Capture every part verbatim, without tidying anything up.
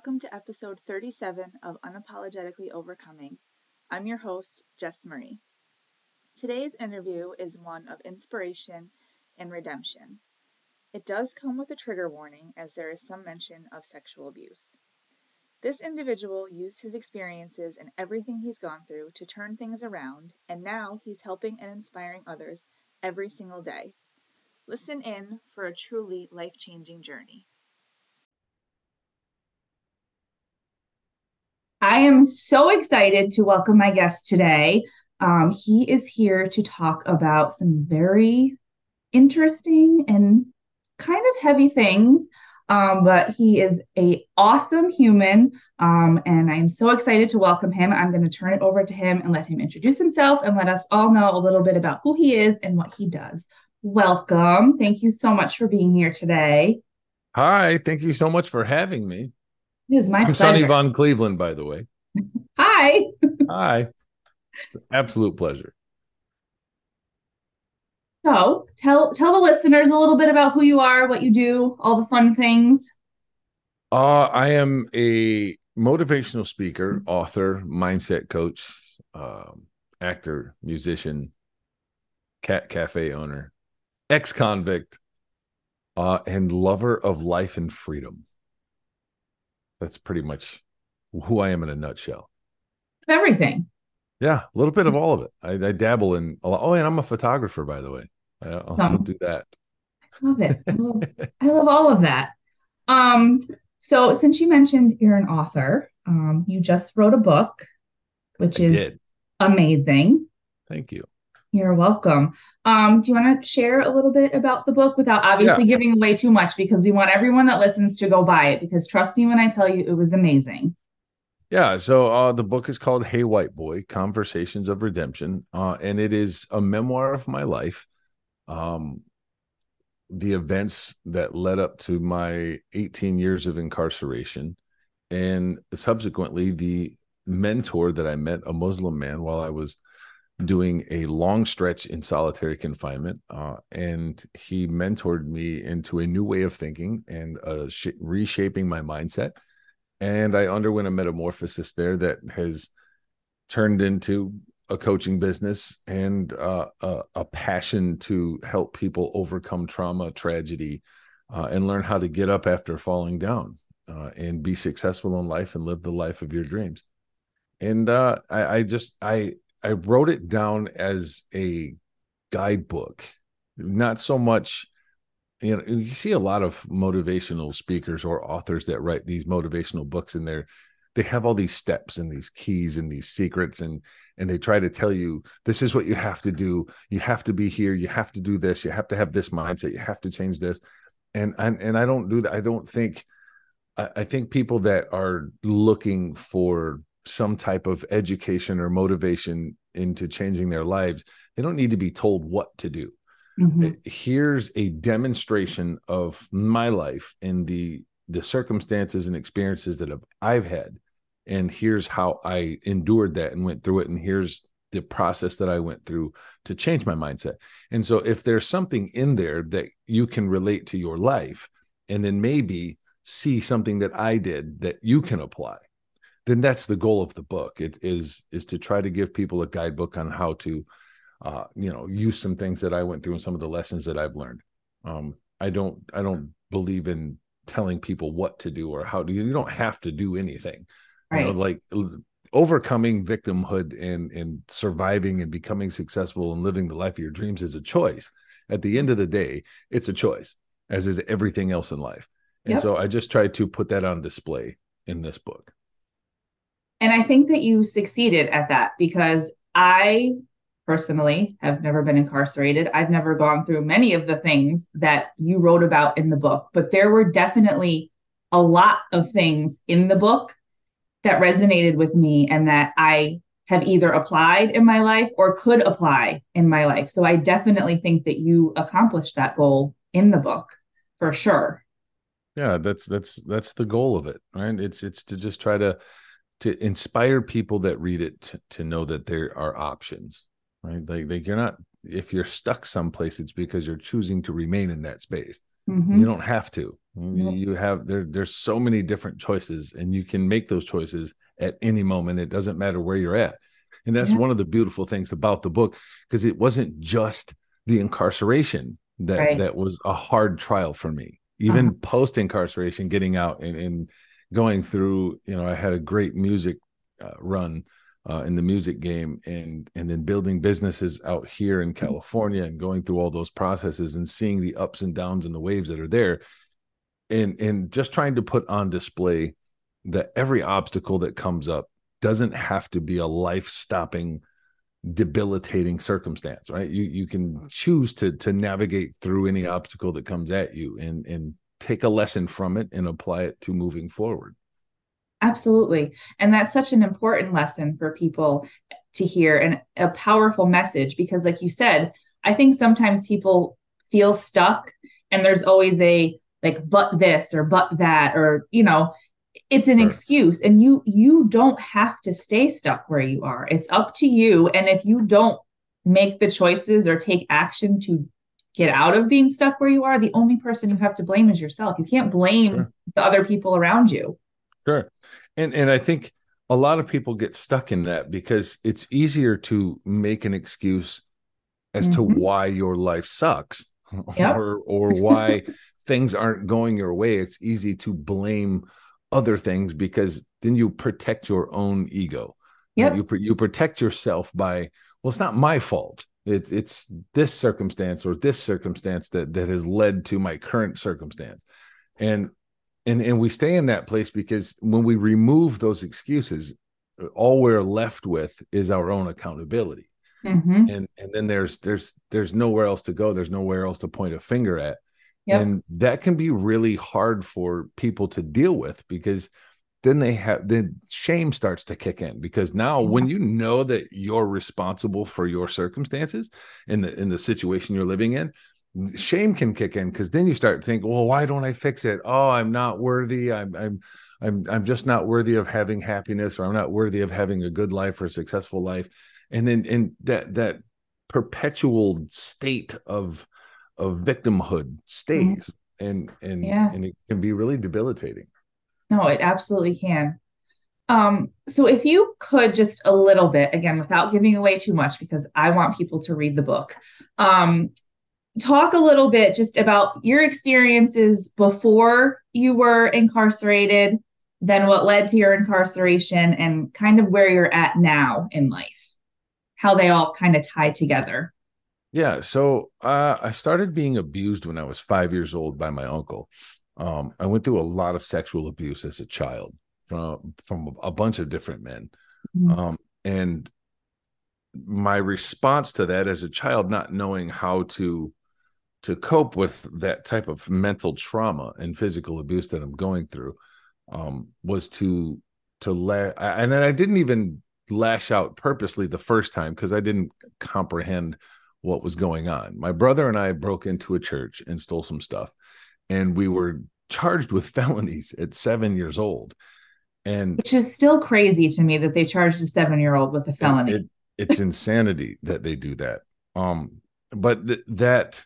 Welcome to episode thirty-seven of Unapologetically Overcoming. I'm your host, Jess Marie. Today's interview is one of inspiration and redemption. It does come with a trigger warning as there is some mention of sexual abuse. This individual used his experiences and everything he's gone through to turn things around, and now he's helping and inspiring others every single day. Listen in for a truly life-changing journey. I am so excited to welcome my guest today. Um, he is here to talk about some very interesting and kind of heavy things, um, but he is an awesome human, um, and I'm so excited to welcome him. I'm going to turn it over to him and let him introduce himself and let us all know a little bit about who he is and what he does. Welcome. Thank you so much for being here today. Hi, thank you so much for having me. It is my I'm pleasure. Sonny Von Cleveland, by the way. Hi. Hi. Absolute pleasure. So tell tell the listeners a little bit about who you are, what you do, all the fun things. Uh, I am a motivational speaker, author, mindset coach, um, actor, musician, cat cafe owner, ex-convict, uh, and lover of life and freedom. That's pretty much who I am in a nutshell. Everything. Yeah, a little bit of all of it. I, I dabble in a lot. Oh, and I'm a photographer, by the way. I also um, do that. I love it. I love, I love all of that. Um, so since you mentioned you're an author, um, you just wrote a book, which I is did. amazing. Thank you. You're welcome. Um, do you want to share a little bit about the book without obviously yeah. giving away too much, because we want everyone that listens to go buy it, because trust me when I tell you it was amazing. Yeah, so uh, the book is called Hey White Boy, Conversations of Redemption, uh, and it is a memoir of my life, um, the events that led up to my eighteen years of incarceration, and subsequently the mentor that I met, a Muslim man, while I was doing a long stretch in solitary confinement, uh, and he mentored me into a new way of thinking and uh, sh- reshaping my mindset. And I underwent a metamorphosis there that has turned into a coaching business and uh, a, a passion to help people overcome trauma, tragedy, uh, and learn how to get up after falling down uh, and be successful in life and live the life of your dreams. And uh, I, I just, I, I wrote it down as a guidebook, not so much. You know, you see a lot of motivational speakers or authors that write these motivational books, and they're they have all these steps and these keys and these secrets, and and they try to tell you this is what you have to do. You have to be here. You have to do this. You have to have this mindset. You have to change this. And and and I don't do that. I don't think. I, I think people that are looking for some type of education or motivation into changing their lives, they don't need to be told what to do. Mm-hmm. Here's a demonstration of my life and the the circumstances and experiences that have, I've had, and here's how I endured that and went through it, and here's the process that I went through to change my mindset. And so if there's something in there that you can relate to your life, and then maybe see something that I did that you can apply, then that's the goal of the book. It is is to try to give people a guidebook on how to Uh, you know, use some things that I went through and some of the lessons that I've learned. Um, I don't, I don't believe in telling people what to do or how to. You don't have to do anything. Right. You know, like overcoming victimhood and and surviving and becoming successful and living the life of your dreams is a choice. At the end of the day, it's a choice, as is everything else in life. And yep. so I just tried to put that on display in this book. And I think that you succeeded at that, because I personally have never been incarcerated. I've never gone through many of the things that you wrote about in the book, but there were definitely a lot of things in the book that resonated with me and that I have either applied in my life or could apply in my life. So I definitely think that you accomplished that goal in the book for sure. Yeah, that's that's that's the goal of it, right? It's it's to just try to to inspire people that read it to, to know that there are options. Right. Like, like you're not, if you're stuck someplace, it's because you're choosing to remain in that space. Mm-hmm. You don't have to. Nope. You have there there's so many different choices, and you can make those choices at any moment. It doesn't matter where you're at. And that's Yeah. one of the beautiful things about the book, because it wasn't just the incarceration that Right. that was a hard trial for me. Even Uh-huh. post incarceration, getting out and, and going through, you know, I had a great music uh, run uh, in the music game, and and then building businesses out here in California, and going through all those processes and seeing the ups and downs and the waves that are there, and and just trying to put on display that every obstacle that comes up doesn't have to be a life-stopping, debilitating circumstance, right? You you can choose to to navigate through any obstacle that comes at you, and and take a lesson from it and apply it to moving forward. Absolutely. And that's such an important lesson for people to hear, and a powerful message, because like you said, I think sometimes people feel stuck, and there's always a like, but this or but that, or, you know, it's an Sure. excuse, and you you don't have to stay stuck where you are. It's up to you. And if you don't make the choices or take action to get out of being stuck where you are, the only person you have to blame is yourself. You can't blame Sure. the other people around you. Sure. And and I think a lot of people get stuck in that because it's easier to make an excuse as to Mhm. why your life sucks, Yep. or or why things aren't going your way. It's easy to blame other things, because then you protect your own ego. Right? You Yep. you protect yourself by, well, it's not my fault. It's it's this circumstance or this circumstance that that has led to my current circumstance. And and and we stay in that place because when we remove those excuses, all we're left with is our own accountability. Hmm. And and then there's there's there's nowhere else to go. There's nowhere else to point a finger at. Yep. And that can be really hard for people to deal with, because then they have then shame starts to kick in, because now when you know that you're responsible for your circumstances in the in the situation you're living in, shame can kick in, because then you start to think, well, why don't I fix it? Oh, I'm not worthy. I'm I'm I'm I'm just not worthy of having happiness, or I'm not worthy of having a good life or a successful life. And then in that that perpetual state of of victimhood Mhm. stays, and and Yeah. and it can be really debilitating. No, it absolutely can. Um, so if you could just a little bit, again, without giving away too much, because I want people to read the book, um, talk a little bit just about your experiences before you were incarcerated, then what led to your incarceration, and kind of where you're at now in life, how they all kind of tie together. Yeah, so uh, I started being abused when I was five years old by my uncle. Um, I went through a lot of sexual abuse as a child from from a bunch of different men, Mhm. um, and my response to that as a child, not knowing how to to cope with that type of mental trauma and physical abuse that I'm going through, um, was to to la- and I didn't even lash out purposely the first time, because I didn't comprehend what was going on. My brother and I broke into a church and stole some stuff, and we were charged with felonies at seven years old. And Which is still crazy to me that they charged a seven year old with a it, felony. it it's insanity that they do that. Um, but th- that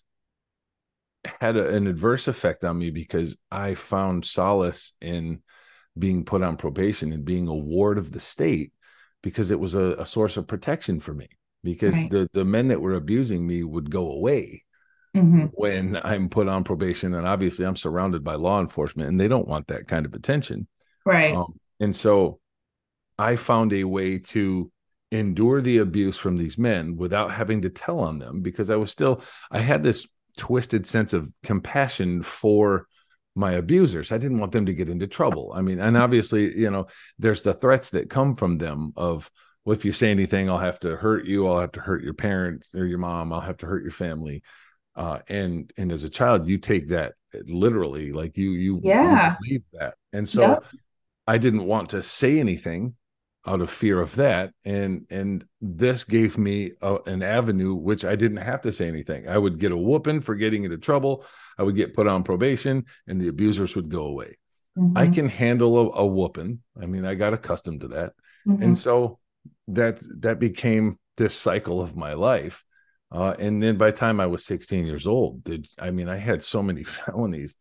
had a, an adverse effect on me, because I found solace in being put on probation and being a ward of the state, because it was a, a source of protection for me, because Right. the the men that were abusing me would go away Hmm. when I'm put on probation, and obviously I'm surrounded by law enforcement, and they don't want that kind of attention. Right. Um, and so I found a way to endure the abuse from these men without having to tell on them, because I was still, I had this twisted sense of compassion for my abusers. I didn't want them to get into trouble. I mean, and obviously, you know, there's the threats that come from them of, well, if you say anything, I'll have to hurt you. I'll have to hurt your parents or your mom. I'll have to hurt your family. Uh, and and as a child, you take that literally, like you you you Yeah. believe that. And so Yep. I didn't want to say anything out of fear of that, and and this gave me a, an avenue which I didn't have to say anything. I would get a whooping for getting into trouble. I would get put on probation, and the abusers would go away. I Hmm. can handle a, a whooping. I mean, I got accustomed to that, Hmm. and so that that became this cycle of my life. Uh, and then by the time I was sixteen years old, did I mean I had so many felonies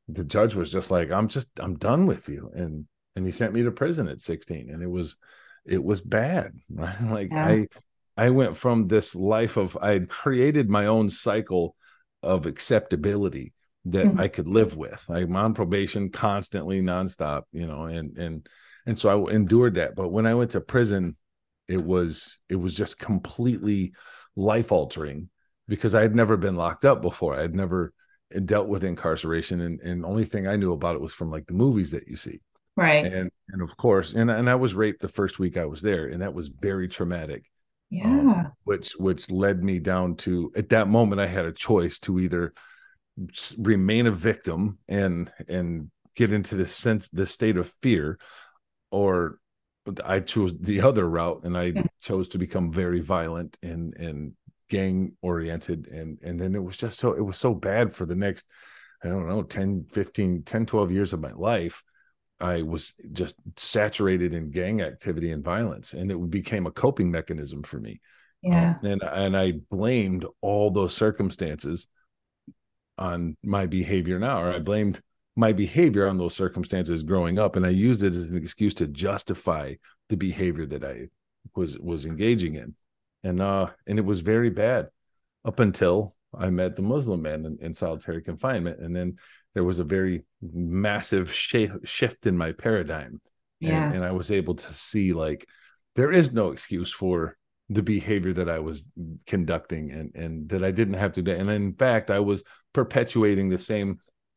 the judge was just like, I'm just, I'm done with you. And, and he sent me to prison at sixteen, and it was, it was bad. Right? Like Yeah. I, I went from this life of, I had created my own cycle of acceptability that Mhm. I could live with. I'm on probation constantly, nonstop, you know, and, and, and so I endured that. But when I went to prison, it was, it was just completely life altering, because I had never been locked up before. I had never dealt with incarceration. And, and the only thing I knew about it was from like the movies that you see. Right. And, and of course, and, and I was raped the first week I was there, and that was very traumatic. Yeah. Um, which, which led me down to, at that moment, I had a choice to either remain a victim and, and get into this sense, this state of fear, or I chose the other route, and I chose to become very violent and, and gang oriented. And, and then it was just so, it was so bad for the next, I don't know, ten, fifteen, ten, twelve years of my life. I was just saturated in gang activity and violence, and it became a coping mechanism for me. Yeah. Um, and, and I blamed all those circumstances on my behavior now, or I blamed my behavior on those circumstances growing up. And I used it as an excuse to justify the behavior that I was, was engaging in. And, uh, and it was very bad up until I met the Muslim man in, in solitary confinement. And then there was a very massive sh- shift in my paradigm. Yeah. And, and I was able to see, like, there is no excuse for the behavior that I was conducting, and, and that I didn't have to do. And in fact, I was perpetuating the same,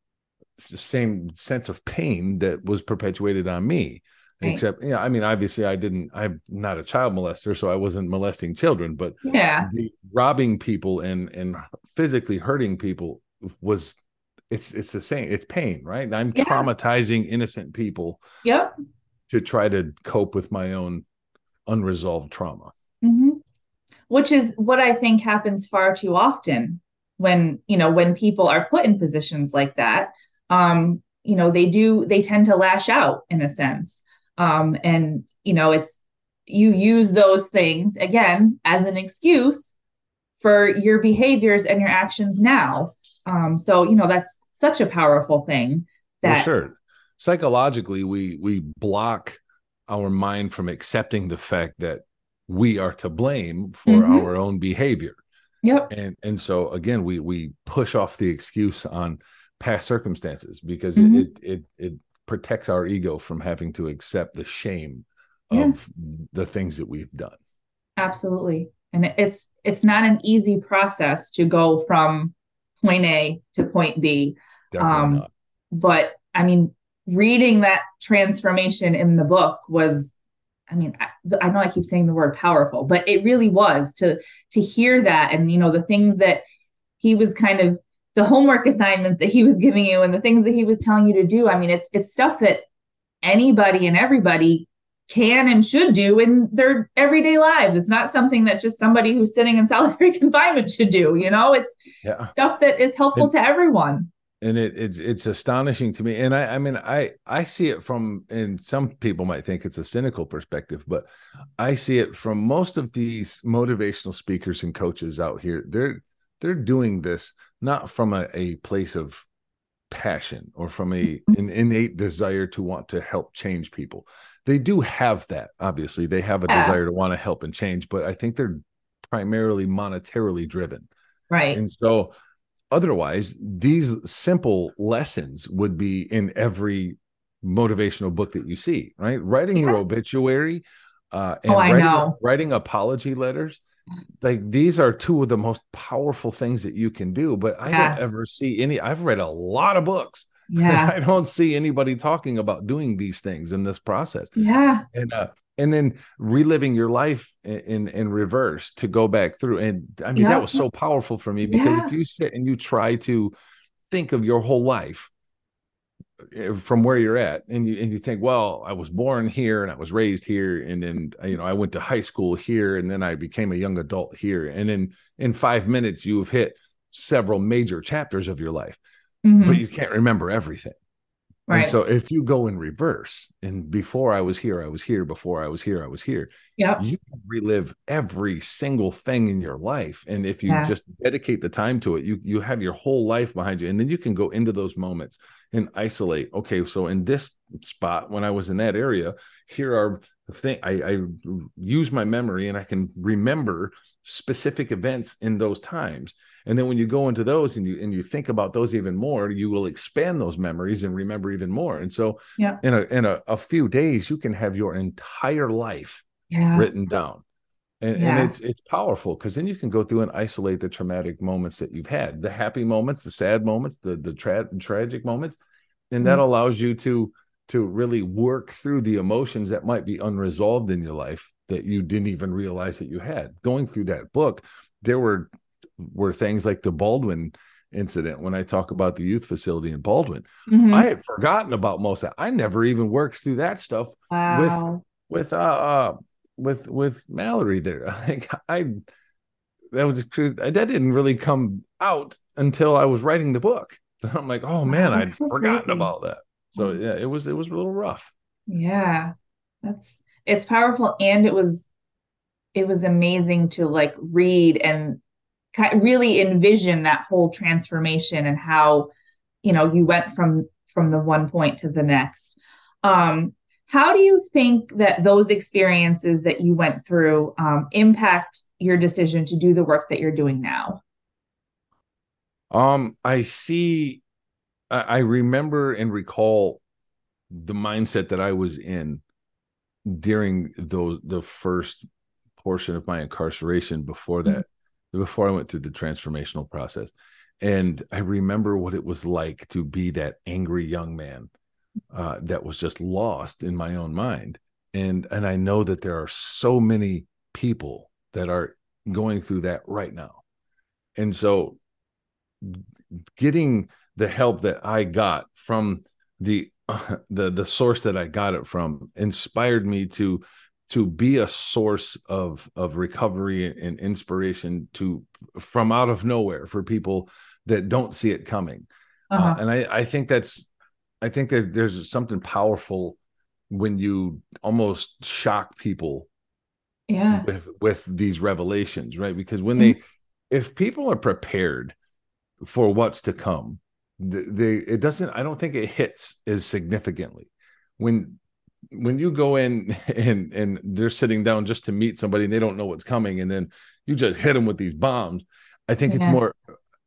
same sense of pain that was perpetuated on me. Right. Except, yeah, I mean, obviously I didn't, I'm not a child molester, so I wasn't molesting children, but yeah, the robbing people and, and physically hurting people was, it's, it's the same, it's pain, right? I'm yeah. traumatizing innocent people yep. to try to cope with my own unresolved trauma. Mm-hmm. Which is what I think happens far too often when, you know, when people are put in positions like that. Um, you know, they do, they tend to lash out in a sense. Um, and, you know, it's, you use those things again as an excuse for your behaviors and your actions now. Um, so, you know, that's such a powerful thing that. For sure. Psychologically, we, we block our mind from accepting the fact that we are to blame for mm-hmm. our own behavior. Yep. And, and so again, we, we push off the excuse on past circumstances, because mm-hmm. it, it, it protects our ego from having to accept the shame yeah. of the things that we've done. Absolutely. And it's, it's not an easy process to go from point A to point B. Definitely um, not. But I mean, reading that transformation in the book was, I mean, I, I know I keep saying the word powerful, but it really was to, to hear that. And, you know, the things that he was kind of, the homework assignments that he was giving you and the things that he was telling you to do. I mean, it's, it's stuff that anybody and everybody can and should do in their everyday lives. It's not something that just somebody who's sitting in solitary confinement should do. You know, it's yeah. stuff that is helpful and, to everyone. And it, it's, it's astonishing to me. And I, I mean, I, I see it from, and some people might think it's a cynical perspective, but I see it from most of these motivational speakers and coaches out here. They're, they're doing this not from a, a place of passion or from a, an innate desire to want to help change people. They do have that. Obviously, they have a yeah. desire to want to help and change, but I think they're primarily monetarily driven. Right. And so otherwise, these simple lessons would be in every motivational book that you see, right? Writing yeah. your obituary uh, and oh, I writing, know. writing apology letters. Like, these are two of the most powerful things that you can do, but I yes. don't ever see any. I've read a lot of books. Yeah. I don't see anybody talking about doing these things in this process. Yeah. And, uh, and then reliving your life in, in, in reverse to go back through. And I mean, yeah. that was so powerful for me, because yeah. if you sit and you try to think of your whole life from where you're at, and you, and you think, well, I was born here and I was raised here. And then, you know, I went to high school here, and then I became a young adult here. And then in five minutes, you've hit several major chapters of your life, mm-hmm. but you can't remember everything. Right. And so if you go in reverse, and before I was here, I was here, before I was here, I was here, yep. you can relive every single thing in your life. And if you Yeah. just dedicate the time to it, you you have your whole life behind you. And then you can go into those moments and isolate. Okay, so in this spot, when I was in that area, here are the thing. I, I use my memory and I can remember specific events in those times. And then when you go into those and you and you think about those even more, you will expand those memories and remember even more. And so Yeah. in a in a, a few days, you can have your entire life Yeah. written down. And, Yeah. and it's it's powerful because then you can go through and isolate the traumatic moments that you've had, the happy moments, the sad moments, the the tra- tragic moments. And that Mhm. allows you to to really work through the emotions that might be unresolved in your life that you didn't even realize that you had. Going through that book, there were were things like the Baldwin incident. When I talk about the youth facility in Baldwin, Mhm. I had forgotten about most of that. I never even worked through that stuff with Wow. with uh, uh with with Mallory there. Like I that was that didn't really come out until I was writing the book. I'm like, oh man, Wow, I'd that's so forgotten crazy. about that. So yeah, it was it was a little rough. Yeah. That's it's powerful, and it was it was amazing to like read and ki- really envision that whole transformation and how, you know, you went from from the one point to the next. Um, how do you think that those experiences that you went through um, impact your decision to do the work that you're doing now? Um, I see. I, I remember and recall the mindset that I was in during those the first portion of my incarceration before that, before I went through the transformational process. And I remember what it was like to be that angry young man uh, that was just lost in my own mind. And and I know that there are so many people that are going through that right now. And so getting the help that I got from the uh, the the source that I got it from inspired me to to be a source of of recovery and inspiration to from out of nowhere for people that don't see it coming. Uh, Uh-huh. and I I think that's I think that there's something powerful when you almost shock people Yeah. with with these revelations, right? Because when Mhm. they if people are prepared for what's to come, they it doesn't I don't think it hits as significantly when when you go in and and they're sitting down just to meet somebody and they don't know what's coming, and then you just hit them with these bombs. I think it's Yeah. more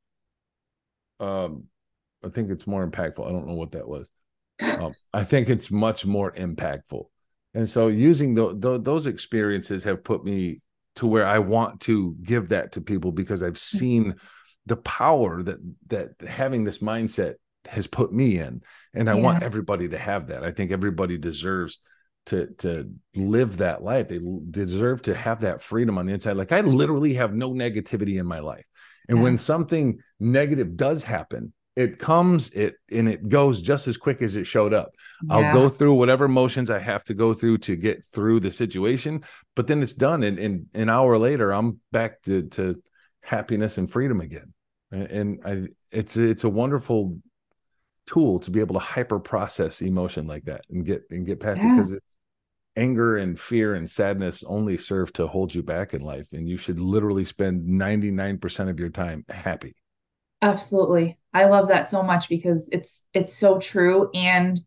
um I think it's more impactful. I don't know what that was. um, I think it's much more impactful. And so using the, the, those experiences have put me to where I want to give that to people because I've seen the power that that having this mindset has put me in, and I Yeah. want everybody to have that. I think everybody deserves to to live that life. They deserve to have that freedom on the inside. Like I literally have no negativity in my life, and Yeah. when something negative does happen, it comes it and it goes just as quick as it showed up. I'll Yeah. go through whatever emotions I have to go through to get through the situation, but then it's done, and, and an hour later I'm back to to happiness and freedom again. And I it's it's a wonderful tool to be able to hyper process emotion like that and get and get past it, Yeah. because anger and fear and sadness only serve to hold you back in life, and you should literally spend ninety-nine percent of your time happy. Absolutely. I love that so much because it's it's so true, and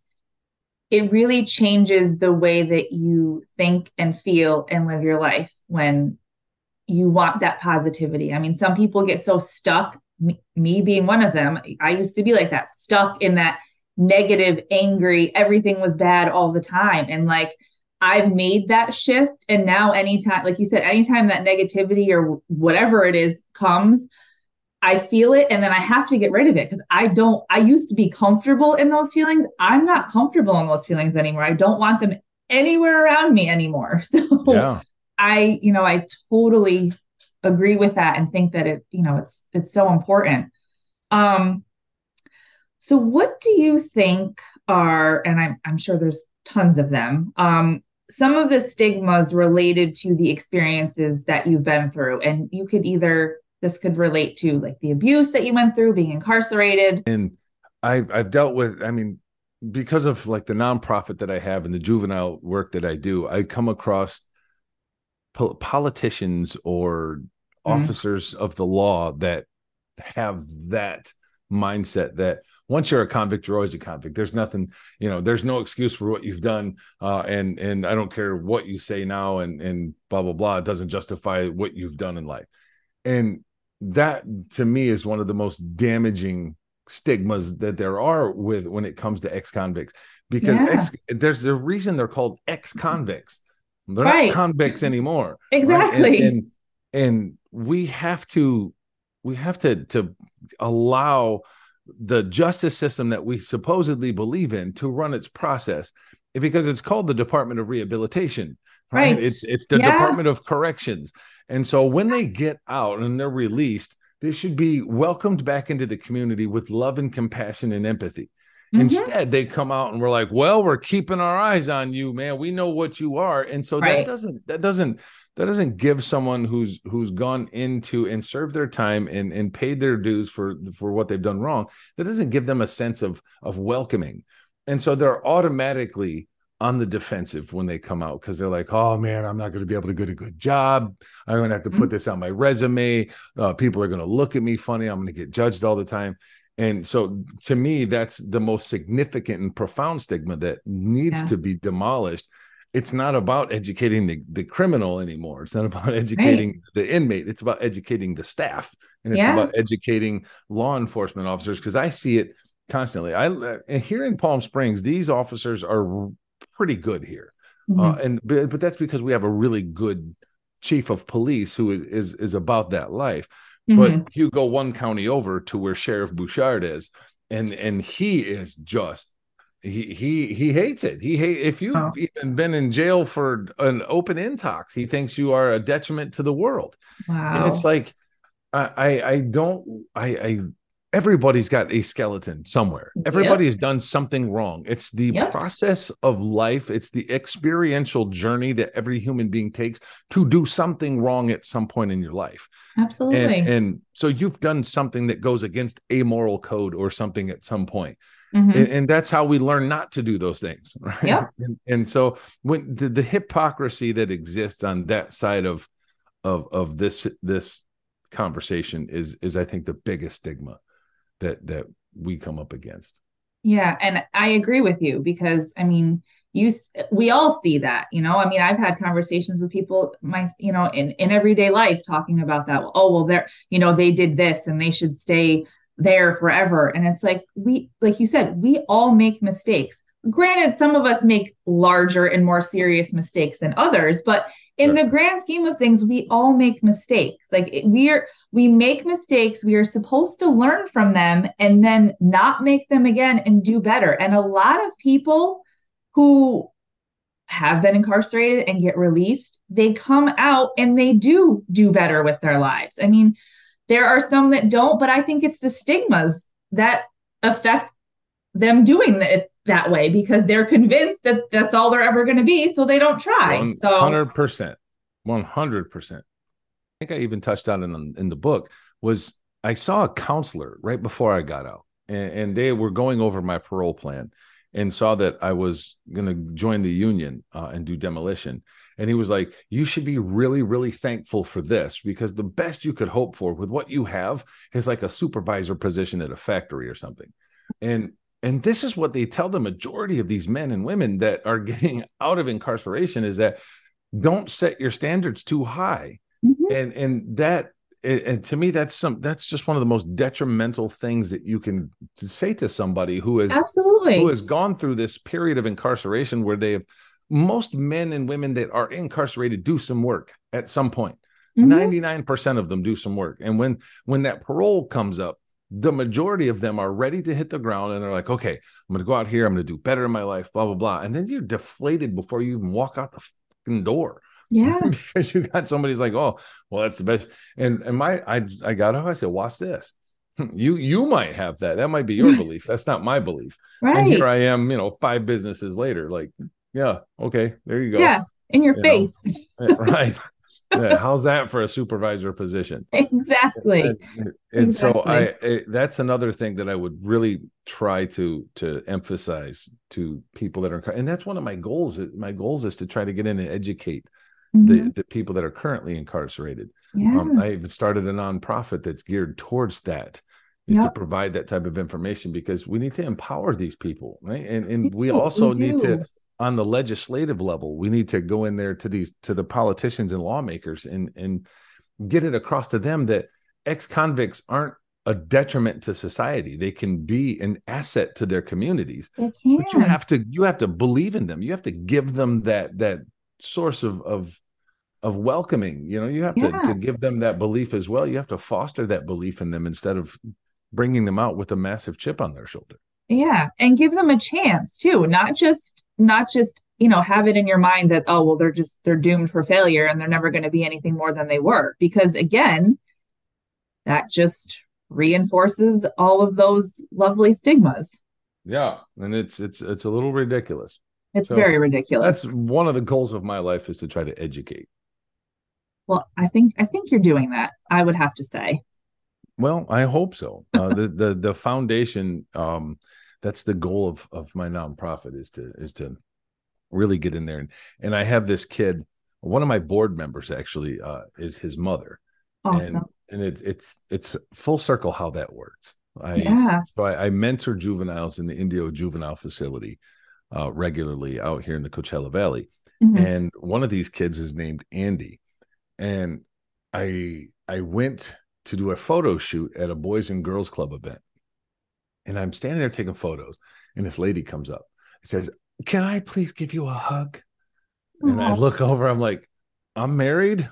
it really changes the way that you think and feel and live your life when you want that positivity. I mean, some people get so stuck, me, me being one of them. I used to be like that, stuck in that negative, angry, everything was bad all the time. And like, I've made that shift. And now, anytime, like you said, anytime that negativity or whatever it is comes, I feel it and then I have to get rid of it because I don't, I used to be comfortable in those feelings. I'm not comfortable in those feelings anymore. I don't want them anywhere around me anymore. So Yeah. I, you know, I totally agree with that and think that it, you know, it's, it's so important. Um, so what do you think are, and I'm, I'm sure there's tons of them, um, some of the stigmas related to the experiences that you've been through? And you could either, this could relate to like the abuse that you went through, being incarcerated. And I've I've dealt with, I mean, because of like the nonprofit that I have and the juvenile work that I do, I come across po- politicians or Mm. officers of the law that have that mindset that once you're a convict, you're always a convict. There's nothing, you know, there's no excuse for what you've done. Uh, and, and I don't care what you say now and, and blah, blah, blah. It doesn't justify what you've done in life. And that to me is one of the most damaging stigmas that there are with when it comes to ex-convicts, because Yeah. ex, there's a reason they're called ex-convicts. They're Right. not convicts anymore. Exactly. Right? And, and, and we have to, we have to, to allow the justice system that we supposedly believe in to run its process, because it's called the Department of Rehabilitation, right? Right. It's, it's the Yeah. Department of Corrections. And so when they get out and they're released, they should be welcomed back into the community with love and compassion and empathy. Mm-hmm. Instead, they come out and we're like, well, we're keeping our eyes on you, man. We know what you are. And so Right. that doesn't, that doesn't, that doesn't give someone who's, who's gone into and served their time and, and paid their dues for, for what they've done wrong. That doesn't give them a sense of, of welcoming. And so they're automatically on the defensive when they come out, because they're like, oh man, I'm not going to be able to get a good job. I'm going to have to put this on my resume. Uh, people are going to look at me funny. I'm going to get judged all the time. And so to me, that's the most significant and profound stigma that needs Yeah. to be demolished. It's not about educating the, the criminal anymore. It's not about educating right. the inmate. It's about educating the staff. And it's yeah. about educating law enforcement officers, because I see it constantly. I and here in Palm Springs, these officers are pretty good here. Mm-hmm. Uh, and but, but that's because we have a really good chief of police who is is, is about that life. Mm-hmm. But you go one county over to where Sheriff Bouchard is, and and he is just he he he hates it. He hate if you've oh. even been in jail for an open intox, he thinks you are a detriment to the world. Wow. And it's like I I, I don't I I everybody's got a skeleton somewhere. Everybody yep. has done something wrong. It's the yep. process of life. It's the experiential journey that every human being takes to do something wrong at some point in your life. Absolutely. And, and so you've done something that goes against a moral code or something at some point. Mm-hmm. And, and that's how we learn not to do those things. Right. Yep. And, and so when the, the hypocrisy that exists on that side of, of, of this, this conversation is, is I think the biggest stigma that that we come up against. Yeah. And I agree with you, because I mean, you, we all see that, you know, I mean, I've had conversations with people, my, you know, in, in everyday life talking about that. Oh, well, they're, you know, they did this and they should stay there forever. And it's like, we, like you said, we all make mistakes. Granted, some of us make larger and more serious mistakes than others, but in sure. the grand scheme of things, we all make mistakes. Like we are, we make mistakes. We are supposed to learn from them and then not make them again and do better. And a lot of people who have been incarcerated and get released, they come out and they do do better with their lives. I mean, there are some that don't, but I think it's the stigmas that affect them doing it that way, because they're convinced that that's all they're ever going to be. So they don't try. one hundred percent, one hundred percent. I think I even touched on it in, in the book was I saw a counselor right before I got out, and, and they were going over my parole plan and saw that I was going to join the union uh, and do demolition. And he was like, you should be really, really thankful for this, because the best you could hope for with what you have is like a supervisor position at a factory or something. And And this is what they tell the majority of these men and women that are getting out of incarceration, is that don't set your standards too high. Mm-hmm. And, and that, and to me, that's some, that's just one of the most detrimental things that you can say to somebody who has absolutely who has gone through this period of incarceration where they have, most men and women that are incarcerated do some work at some point. Mm-hmm. ninety-nine percent of them do some work. And when, when that parole comes up, the majority of them are ready to hit the ground and they're like, okay, I'm going to go out here. I'm going to do better in my life, blah, blah, blah. And then you're deflated before you even walk out the fucking door. Yeah. Because you got somebody's like, oh, well, that's the best. And, and my, I, I got up, I said, watch this. You, you might have that. That might be your belief. That's not my belief. Right. And here I am, you know, five businesses later, like, yeah, okay, there you go. Yeah. In your you face. Right. Yeah, how's that for a supervisor position? Exactly. And, and exactly. so I, I, that's another thing that I would really try to to emphasize to people that are, and that's one of my goals. My goals is to try to get in and educate the Mm-hmm. the people that are currently incarcerated. Yeah. Um, I've started a nonprofit that's geared towards that, is to Yep. provide that type of information, because we need to empower these people, right? And We and we do. We also need to, do. on the legislative level, we need to go in there to these to the politicians and lawmakers and and get it across to them that ex-convicts aren't a detriment to society. They can be an asset to their communities. They But you can. have to you have to believe in them. You have to give them that that source of of of welcoming. You know, you have to Yeah. to give them that belief as well. You have to foster that belief in them instead of bringing them out with a massive chip on their shoulder. Yeah. And give them a chance too. Not just not just, you know, have it in your mind that, oh, well, they're just they're doomed for failure and they're never going to be anything more than they were. Because again, that just reinforces all of those lovely stigmas. Yeah, and it's it's it's a little ridiculous. It's So very ridiculous. that's one of the goals of my life, is to try to educate. Well, I think I think you're doing that, I would have to say. Well, I hope so. Uh, the the the foundation, um, that's the goal of of my nonprofit, is to is to really get in there. And and I have this kid. One of my board members actually uh, is his mother, Awesome. and and it's it's it's full circle how that works. I Yeah. so I, I mentor juveniles in the Indio Juvenile Facility uh, regularly out here in the Coachella Valley, Mhm. and one of these kids is named Andy, and I I went to do a photo shoot at a Boys and Girls Club event, and I'm standing there taking photos, and this lady comes up and says, "Can I please give you a hug?" And I Aw. look over, I'm like, "I'm married."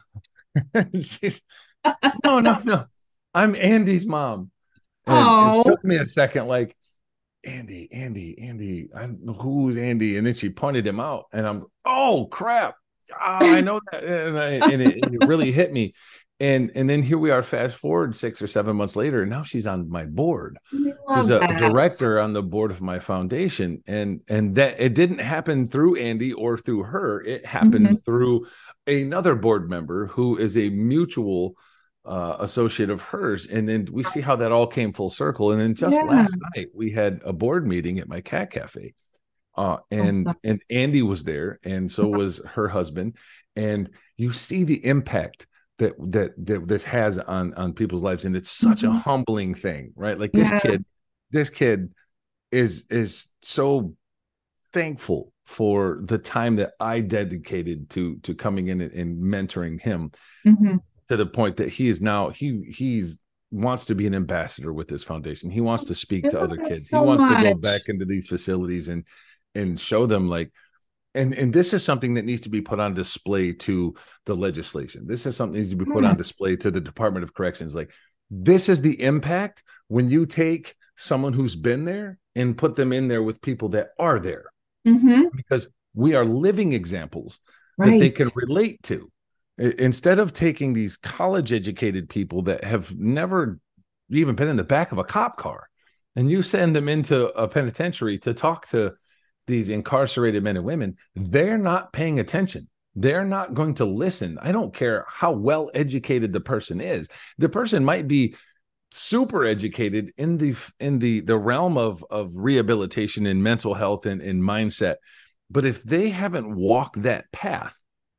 She's, no, no, no, I'm Andy's mom. And it Oh. took me a second, like, Andy, Andy, Andy, I who's Andy? And then she pointed him out, and I'm, oh crap, ah, I know that, and, I, and, it, and it really hit me. And and then here we are, fast forward six or seven months later, and now she's on my board. We She's love a that. director on the board of my foundation, and and that it didn't happen through Andy or through her. It happened Mhm. through another board member who is a mutual uh, associate of hers, and then we see how that all came full circle. And then just Yeah. last night we had a board meeting at my cat cafe, uh, and Awesome. and Andy was there, and so was her husband, and you see the impact that that that this has on on people's lives, and it's such a Mhm. humbling thing, right? Like this Yeah. kid, this kid is is so thankful for the time that I dedicated to to coming in and, and mentoring him, Mhm. to the point that he is now he he's wants to be an ambassador with this foundation. He wants to speak I to love other that kids. He so wants to go much. back into these facilities and and show them, like, and and this is something that needs to be put on display to the legislation. This is something that needs to be put on Yes. display to the Department of Corrections. Like, this is the impact when you take someone who's been there and put them in there with people that are there, Mhm. because we are living examples that they Right. can relate to. I- Instead of taking these college educated people that have never even been in the back of a cop car, and you send them into a penitentiary to talk to these incarcerated men and women, they're not paying attention. They're not going to listen. I don't care how well educated the person is. The person might be super educated in the in the the realm of of rehabilitation and mental health and, and mindset, but if they haven't walked that path,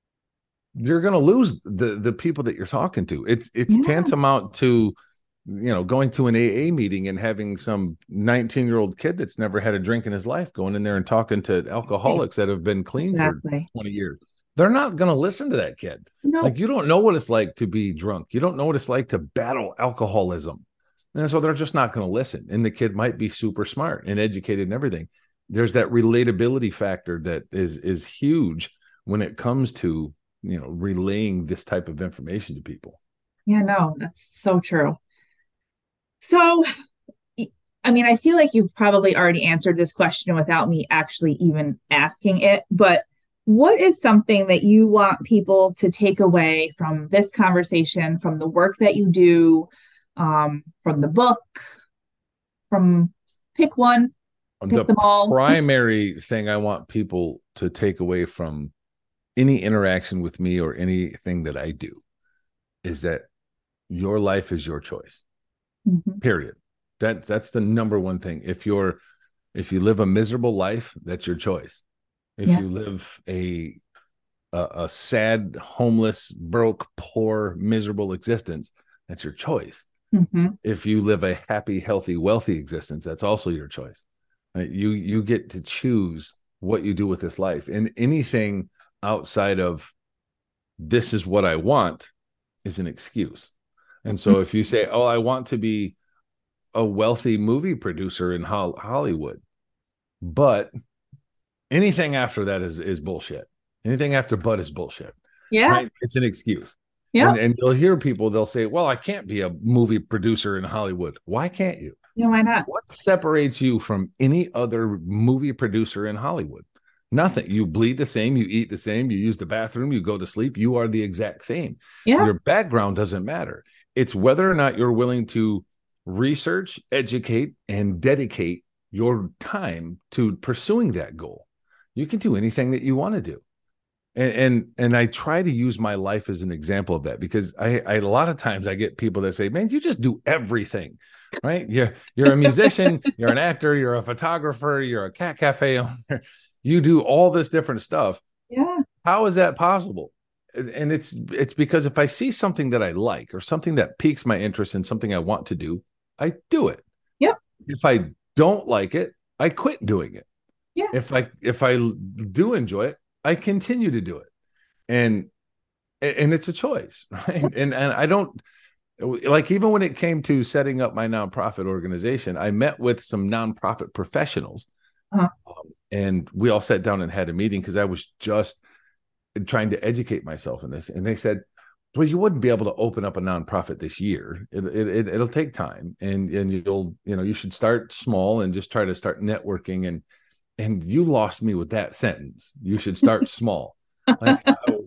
you're going to lose the the people that you're talking to. It's it's Yeah. tantamount to, you know, going to an A A meeting and having some nineteen year old kid that's never had a drink in his life going in there and talking to alcoholics that have been clean Exactly. for twenty years. They're not going to listen to that kid. No. Like, you don't know what it's like to be drunk. You don't know what it's like to battle alcoholism. And so they're just not going to listen. And the kid might be super smart and educated and everything. There's that relatability factor that is is huge when it comes to, you know, relaying this type of information to people. Yeah, no, that's so true. So, I mean, I feel like you've probably already answered this question without me actually even asking it, but what is something that you want people to take away from this conversation, from the work that you do, um, from the book, from pick one, pick The them all? primary thing I want people to take away from any interaction with me or anything that I do is that your life is your choice. Mhm. Period. That that's the number one thing. If you're if you live a miserable life, that's your choice. If Yeah. you live a a, a sad, homeless, broke, poor, miserable existence, that's your choice. Mm-hmm. If you live a happy, healthy, wealthy existence, that's also your choice. Right? You you get to choose what you do with this life. And anything outside of this is what I want is an excuse. And so if you say, oh, I want to be a wealthy movie producer in Hollywood, but anything after that is is bullshit. Anything after but is bullshit. Yeah. Right? It's an excuse. Yeah. And, and you'll hear people, they'll say, well, I can't be a movie producer in Hollywood. Why can't you? Yeah, why not? What separates you from any other movie producer in Hollywood? Nothing. You bleed the same, you eat the same, you use the bathroom, you go to sleep. You are the exact same. Yeah. Your background doesn't matter. It's whether or not you're willing to research, educate, and dedicate your time to pursuing that goal. You can do anything that you want to do. And, and and I try to use my life as an example of that, because I, I a lot of times I get people that say, man, you just do everything, right? You're, you're a musician, you're an actor, you're a photographer, you're a cat cafe owner. You do all this different stuff. Yeah. How is that possible? And it's it's because if I see something that I like or something that piques my interest in something I want to do, I do it. Yep. If I don't like it, I quit doing it. Yeah. If I if I do enjoy it, I continue to do it. And and it's a choice, right? And and I don't like, even when it came to setting up my nonprofit organization, I met with some nonprofit professionals. Uh-huh. Um, and we all sat down and had a meeting because I was just trying to educate myself in this. And they said, well, you wouldn't be able to open up a nonprofit this year. It, it, it, it'll take time. And, and you'll, you know, you should start small and just try to start networking. And, and you lost me with that sentence. You should start small. Like,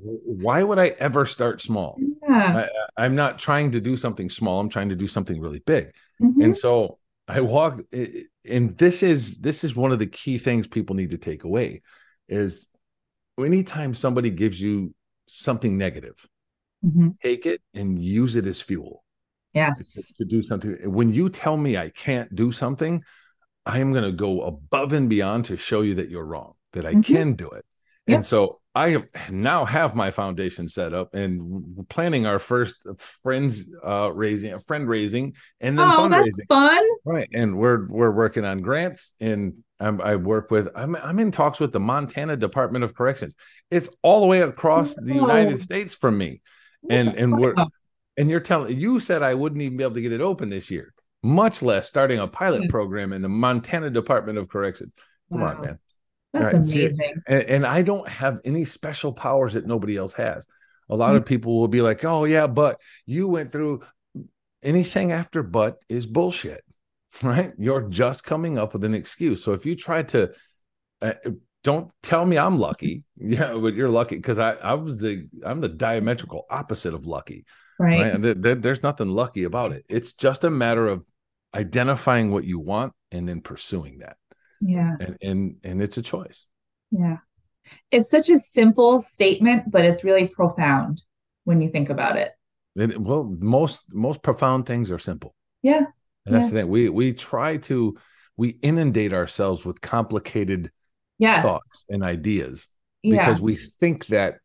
why would I ever start small? Yeah. I, I'm not trying to do something small. I'm trying to do something really big. Mm-hmm. And so I walked, and this is, this is one of the key things people need to take away is anytime somebody gives you something negative, mm-hmm. take it and use it as fuel. Yes. To, to do something. When you tell me I can't do something, I am going to go above and beyond to show you that you're wrong, that I mm-hmm. can do it. Yep. And so I now have my foundation set up and we're planning our first friends uh, raising, friend raising, and then oh, fundraising. That's fun, right? And we're we're working on grants, and I'm, I work with. I'm I'm in talks with the Montana Department of Corrections. It's all the way across the oh, United States from me, and and awesome. we're and you're telling you said I wouldn't even be able to get it open this year, much less starting a pilot program in the Montana Department of Corrections. Come wow. on, man. That's right. amazing. And, and I don't have any special powers that nobody else has. A lot mm-hmm. of people will be like, oh, yeah, but you went through anything after but is bullshit, right? You're just coming up with an excuse. So if you try to, uh, don't tell me I'm lucky. Yeah, but you're lucky because I, I was the, I'm the diametrical opposite of lucky. Right. right? And th- th- there's nothing lucky about it. It's just a matter of identifying what you want and then pursuing that. Yeah. And, and and it's a choice. Yeah. It's such a simple statement, but it's really profound when you think about it. it well, most most profound things are simple. Yeah. And that's yeah. the thing. We we try to we inundate ourselves with complicated yes. thoughts and ideas because yeah. we think that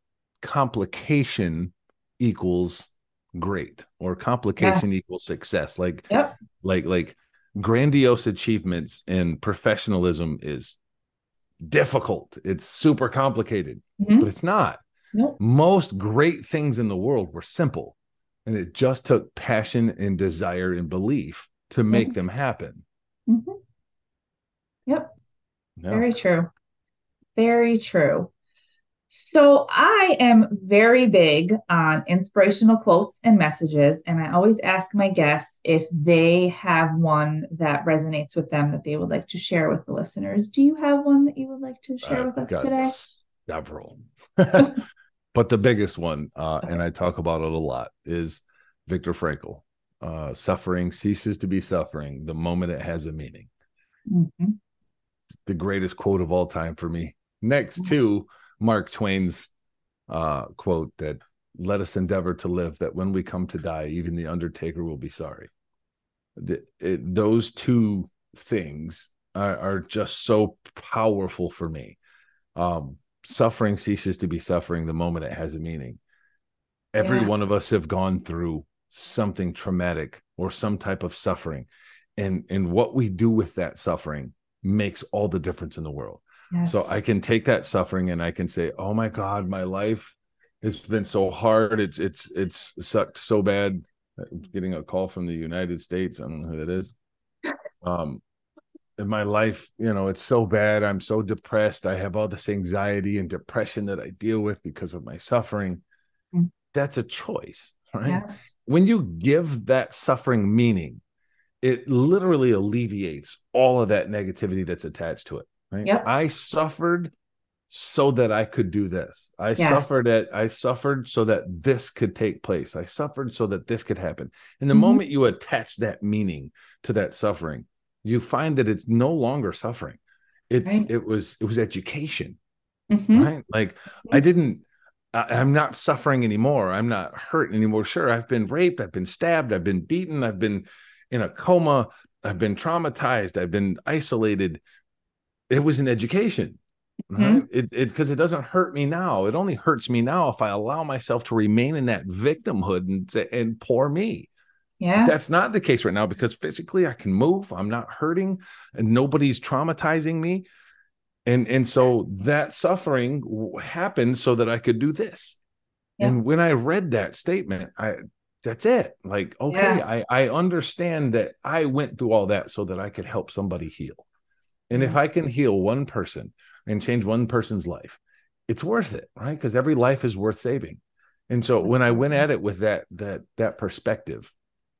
complication equals great or complication yeah. equals success. Like yep. like like grandiose achievements and professionalism is difficult. It's super complicated, mm-hmm. but it's not. Nope. Most great things in the world were simple, and it just took passion and desire and belief to make mm-hmm. them happen. Mm-hmm. Yep. Yeah. Very true. Very true. So I am very big on inspirational quotes and messages, and I always ask my guests if they have one that resonates with them that they would like to share with the listeners. Do you have one that you would like to share I've with us got today? Several. But the biggest one, uh, okay. and I talk about it a lot, is Viktor Frankl. Uh, suffering ceases to be suffering the moment it has a meaning. Mm-hmm. It's the greatest quote of all time for me. Next mm-hmm. to Mark Twain's uh, quote that let us endeavor to live, that when we come to die, even the undertaker will be sorry. The, it, those two things are, are just so powerful for me. Um, suffering ceases to be suffering the moment it has a meaning. Every Yeah. one of us have gone through something traumatic or some type of suffering. And, and what we do with that suffering makes all the difference in the world. Yes. So I can take that suffering and I can say, oh my God, my life has been so hard. It's, it's, it's sucked so bad. I'm getting a call from the United States. I don't know who that is. Um, in my life, you know, it's so bad. I'm so depressed. I have all this anxiety and depression that I deal with because of my suffering. Mm. That's a choice, right? Yes. When you give that suffering meaning, it literally alleviates all of that negativity that's attached to it, right? Yep. I suffered so that I could do this. I Yes. suffered at, I suffered so that this could take place. I suffered so that this could happen. And the Mm-hmm. moment you attach that meaning to that suffering, you find that it's no longer suffering. It's, right. it was, it was education, mm-hmm. right? Like mm-hmm. I didn't, I, I'm not suffering anymore. I'm not hurt anymore. Sure. I've been raped. I've been stabbed. I've been beaten. I've been in a coma. I've been traumatized. I've been isolated. It was an education. Right? Mm-hmm. It it because it doesn't hurt me now. It only hurts me now if I allow myself to remain in that victimhood and and poor me. Yeah, that's not the case right now because physically I can move. I'm not hurting, and nobody's traumatizing me. And and so that suffering happened so that I could do this. Yeah. And when I read that statement, I that's it. Like okay, yeah. I I understand that I went through all that so that I could help somebody heal. And yeah. if I can heal one person and change one person's life, it's worth it, right? Because every life is worth saving. And so when I went at it with that that that perspective,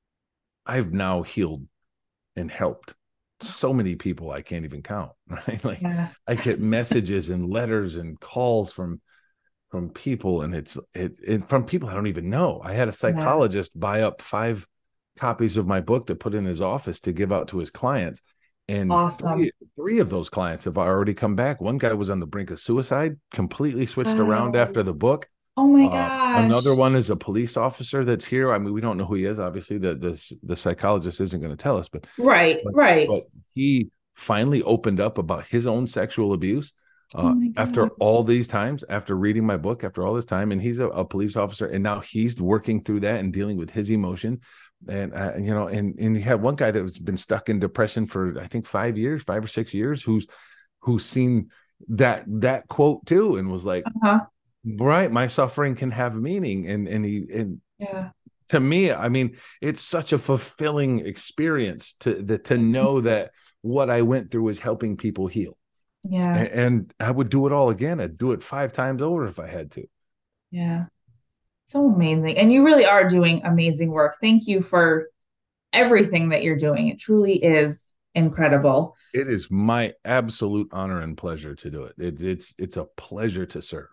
I've now healed and helped so many people I can't even count, right? Like yeah. I get messages and letters and calls from from people, and it's it, it from people I don't even know. I had a psychologist yeah. buy up five copies of my book to put in his office to give out to his clients. And awesome. three, three of those clients have already come back. One guy was on the brink of suicide, completely switched oh. around after the book. Oh my uh, gosh. Another one is a police officer that's here. I mean, we don't know who he is. Obviously, the the, the psychologist isn't going to tell us, but right, but, right. But he finally opened up about his own sexual abuse uh, oh after all these times, after reading my book, after all this time. And he's a, a police officer, and now he's working through that and dealing with his emotion. And, uh, you know, and, and you have one guy that's been stuck in depression for, I think, five years, five or six years, who's, who's seen that, that quote too. And was like, uh-huh. right, my suffering can have meaning. And, and he, and yeah, to me, I mean, it's such a fulfilling experience to, the, to know that what I went through is helping people heal. Yeah. And, and I would do it all again. I'd do it five times over if I had to. Yeah. So amazing. And you really are doing amazing work. Thank you for everything that you're doing. It truly is incredible. It is my absolute honor and pleasure to do it. It's it's it's a pleasure to serve.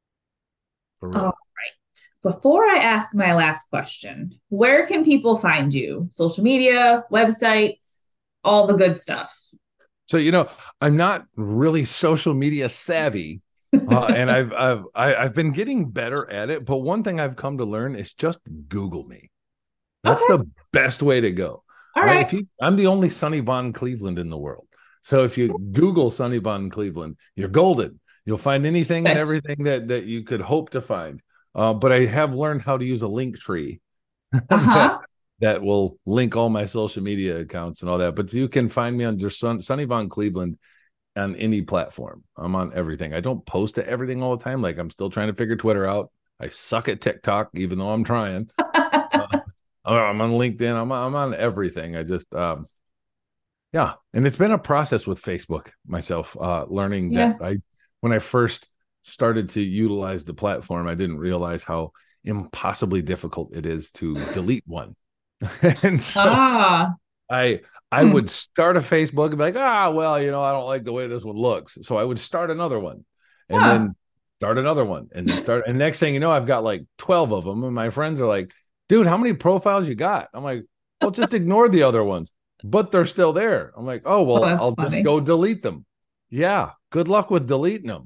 For real. All right. Before I ask my last question, where can people find you? Social media, websites, all the good stuff. So, you know, I'm not really social media savvy. uh, and I've I've I've been getting better at it, but one thing I've come to learn is just Google me. That's okay. The best way to go. All right. right? If you, I'm the only Sonny Von Cleveland in the world, so if you Google Sonny Von Cleveland, you're golden. You'll find anything and everything that that you could hope to find. Uh, but I have learned how to use a link tree uh-huh. that, that will link all my social media accounts and all that. But you can find me under Son, Sonny Von Cleveland on any platform. I'm on everything. I don't post to everything all the time. Like I'm still trying to figure Twitter out. I suck at TikTok, even though I'm trying. uh, I'm on LinkedIn. I'm, I'm on everything. I just, um, yeah. And it's been a process with Facebook myself, uh, learning yeah. that I, when I first started to utilize the platform, I didn't realize how impossibly difficult it is to delete one. and so ah. I, I would start a Facebook and be like, ah, well, you know, I don't like the way this one looks. So I would start another one and huh. then start another one and then start. And next thing you know, I've got like twelve of them. And my friends are like, dude, how many profiles you got? I'm like, well, just ignore the other ones, but they're still there. I'm like, oh, well, oh, I'll funny. just go delete them. Yeah. Good luck with deleting them.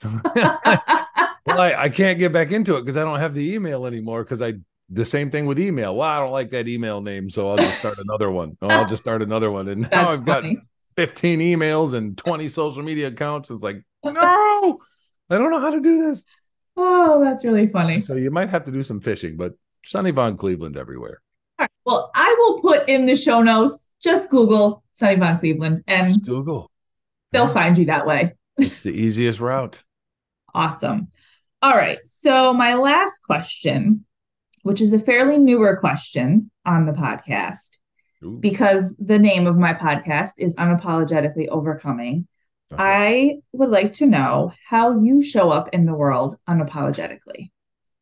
Well, I, I can't get back into it because I don't have the email anymore because I the same thing with email. Well, I don't like that email name, so I'll just start another one. Oh, I'll just start another one. And now That's I've funny. got fifteen emails and twenty social media accounts. It's like, no, I don't know how to do this. Oh, that's really funny. So you might have to do some fishing, but Sonny Von Cleveland everywhere. All right. Well, I will put in the show notes, just Google Sonny Von Cleveland and Just Google. They'll yeah. find you that way. It's the easiest route. Awesome. All right. So my last question, which is a fairly newer question on the podcast, Ooh. because the name of my podcast is Unapologetically Overcoming. Okay. I would like to know how you show up in the world unapologetically.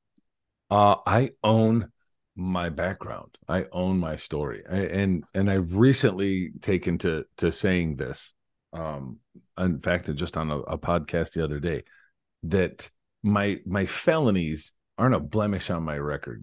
Uh, I own my background. I own my story. I, and and I've recently taken to to saying this. Um, in fact, just on a, a podcast the other day, that my my felonies aren't a blemish on my record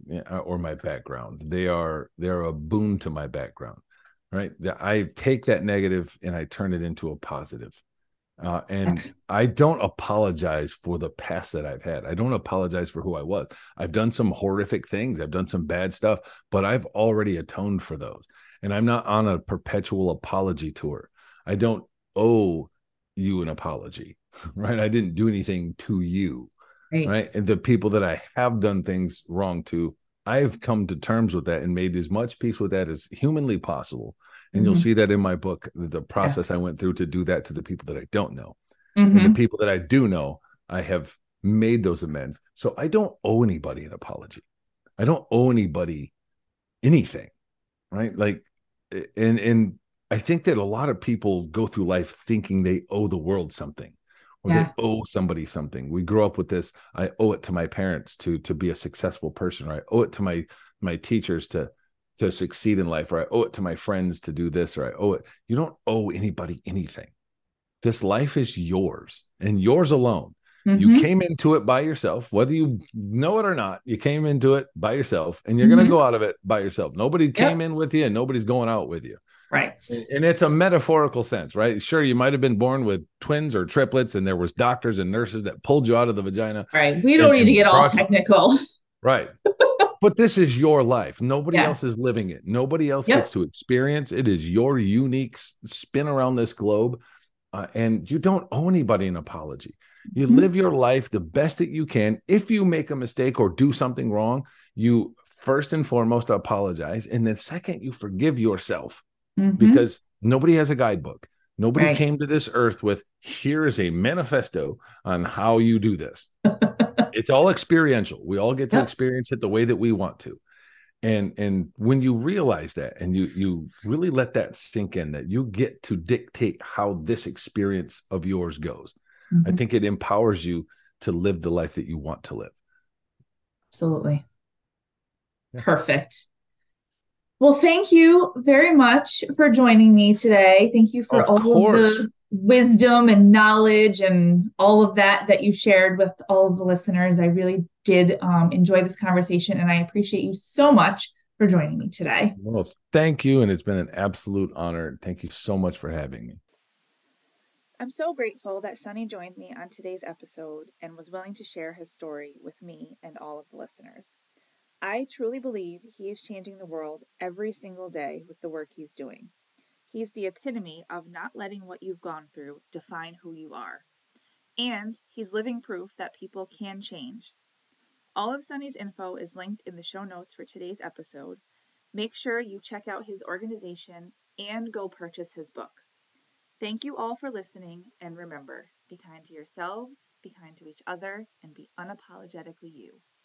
or my background. They are they're a boon to my background, right? I take that negative and I turn it into a positive. Uh, and I don't apologize for the past that I've had. I don't apologize for who I was. I've done some horrific things. I've done some bad stuff, but I've already atoned for those. And I'm not on a perpetual apology tour. I don't owe you an apology, right? I didn't do anything to you, right? right? And the people that I have done things wrong to, I've come to terms with that and made as much peace with that as humanly possible. And mm-hmm. you'll see that in my book, the process yes. I went through to do that to the people that I don't know. Mm-hmm. And the people that I do know, I have made those amends. So I don't owe anybody an apology. I don't owe anybody anything, right? Like, and, and I think that a lot of people go through life thinking they owe the world something, or yeah. they owe somebody something. We grow up with this. I owe it to my parents to, to be a successful person, or I owe it to my, my teachers to, to succeed in life, or I owe it to my friends to do this, or I owe it. You don't owe anybody anything. This life is yours and yours alone. Mm-hmm. You came into it by yourself, whether you know it or not. You came into it by yourself, and you're mm-hmm. going to go out of it by yourself. Nobody came yep. in with you, and nobody's going out with you. Right. And it's a metaphorical sense, right? Sure, you might have been born with twins or triplets, and there was doctors and nurses that pulled you out of the vagina. Right. We don't and, need to get all technical. Right. But this is your life. Nobody yes. else is living it. Nobody else yep. gets to experience. It is your unique spin around this globe. Uh, and you don't owe anybody an apology. You mm-hmm. live your life the best that you can. If you make a mistake or do something wrong, you first and foremost apologize. And then second, you forgive yourself mm-hmm. because nobody has a guidebook. Nobody right. came to this earth with, here is a manifesto on how you do this. It's all experiential. We all get to yep. experience it the way that we want to. And and when you realize that and you you really let that sink in, that you get to dictate how this experience of yours goes, mm-hmm. I think it empowers you to live the life that you want to live. Absolutely. Yeah. Perfect. Well, thank you very much for joining me today. Thank you for of all course. of the wisdom and knowledge and all of that that you shared with all of the listeners. I really did um, enjoy this conversation, and I appreciate you so much for joining me today. Well, thank you, and it's been an absolute honor. Thank you so much for having me. I'm so grateful that Sonny joined me on today's episode and was willing to share his story with me and all of the listeners. I truly believe he is changing the world every single day with the work he's doing. He's the epitome of not letting what you've gone through define who you are. And he's living proof that people can change. All of Sonny's info is linked in the show notes for today's episode. Make sure you check out his organization and go purchase his book. Thank you all for listening, and remember, be kind to yourselves, be kind to each other, and be unapologetically you.